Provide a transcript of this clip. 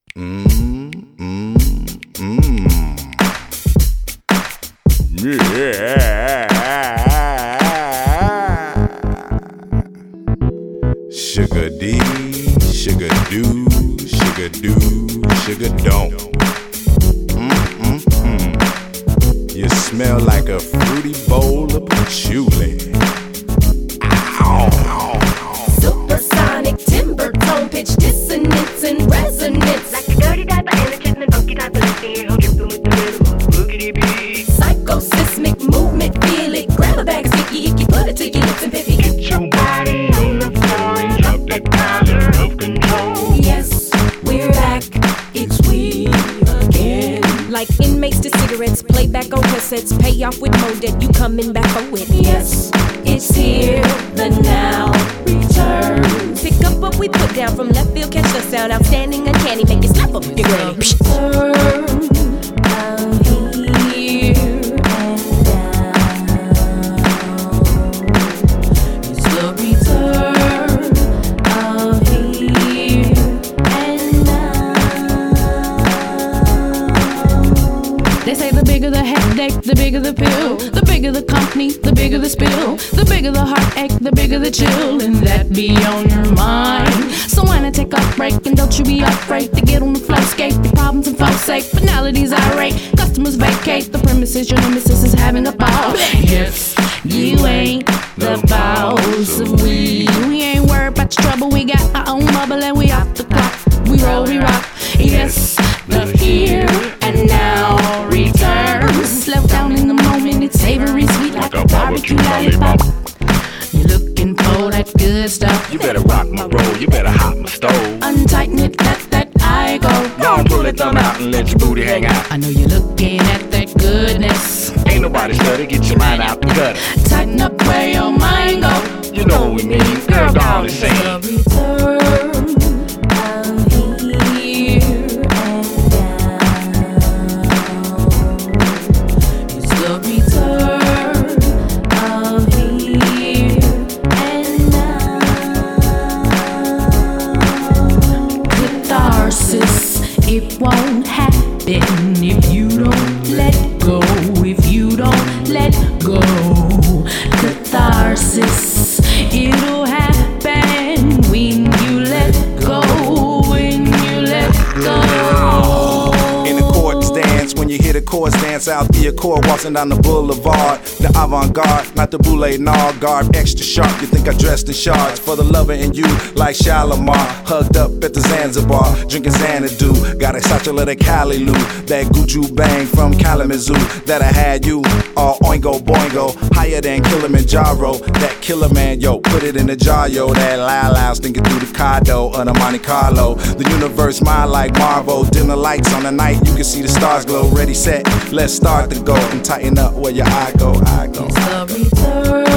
Mm, mm, mm. Yeah. Sugar D, sugar do, sugar do, sugar don't. You smell like a fruity bowl of patchouli. Supersonic, timber tone, pitch dissonance and resonance. Like a dirty diaper and a chitlin, funky type of listening. Hold your foot with the rhythm. Boogity beat. Psychosismic movement, feel it. Grab a bag of sticky icky, put it to your lips and pippy. Get your body on the floor and drop that collar of control. Yes, we're back, it's we again. Like inmates to cigarettes, play back on cassettes, pay off with more debt, you coming back for it. Yes, it's here, the now returns. Pick up what we put down from left field, catch the sound, outstanding, uncanny, make it slap up your granny. Return of here and now. It's the return of here and now. They say the bigger the headache, the bigger the pill. The bigger the company, the bigger the spill. The bigger the heartache, the bigger the chill. And that be on your mind. So why not take a break and don't you be afraid to get on the flow, skate the problems and folks sake. Finalities irate, customers vacate the premises. Your nemesis is having a ball. Yes, you ain't the boss of we. We ain't worried about your trouble. We got our own bubble and we off the clock. We roll, we rock. Yes, the here and now returns. Slow down in the moment, it's savory, sweet like a barbecue lollipop. You're looking for that good stuff. You better rock my roll, you better hop my stove. Untighten it, let that I go. Don't pull that thumb out and let your booty hang out. I know you're looking at that goodness. Ain't nobody study, get your mind out the gutter. Tighten up where your mind go. You know what we mean, girl, go on and sing. The return of here and now. It's the return of here and now. Catharsis, it won't happen if you don't let go. If you don't let go. Catharsis, it'll happen when you let go. When you let go. In the chords dance, when you hear the chords dance out the accord, walking down the boulevard. The avant-garde, not the boulevard garb, extra sharp. You think I dressed in shards for the lover in you, like Shalimar. Hugged up at the Zanzibar, drinking Xanadu. Got a satchel of the Cali Lou, that Gucci bang from Kalamazoo. That I had you all oingo boingo, higher than Kilimanjaro. That killer man, yo, put it in the jar, yo. That loud stinking through the cardo of the Monte Carlo. The universe mine like Marvel. Dim the lights on the night, you can see the stars glow. Ready, set, let's start to go and tighten up where your eye go. It's the return